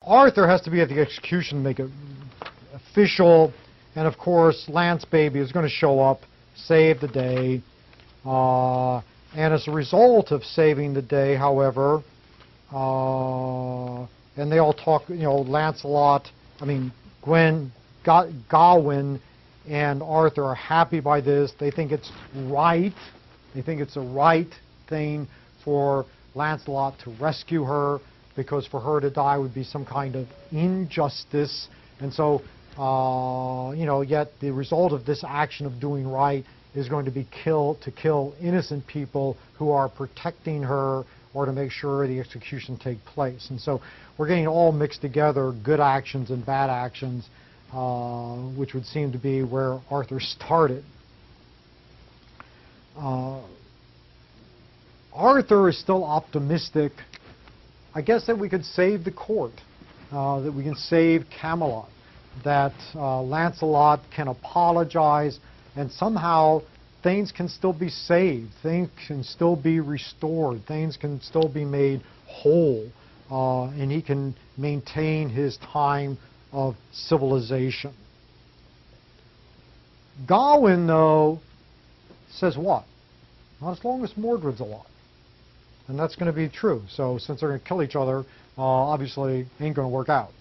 Arthur has to be at the execution to make it official, and of course Lance Baby is going to show up, save the day, and as a result of saving the day, however, and they all talk, you know, Gawain and Arthur are happy by this. They think it's right. They think it's a right thing for Lancelot to rescue her, because for her to die would be some kind of injustice. And so, you know, yet the result of this action of doing right is going to be to kill innocent people who are protecting her, or to make sure the execution take place. And so we're getting all mixed together, good actions and bad actions, which would seem to be where Arthur started. Arthur is still optimistic, I guess, that we could save the court, that we can save Camelot, that Lancelot can apologize, and somehow things can still be saved, things can still be restored, things can still be made whole, and he can maintain his time of civilization. Gawain, though, says what? Not as long as Mordred's alive. And that's going to be true. So since they're going to kill each other, obviously ain't going to work out.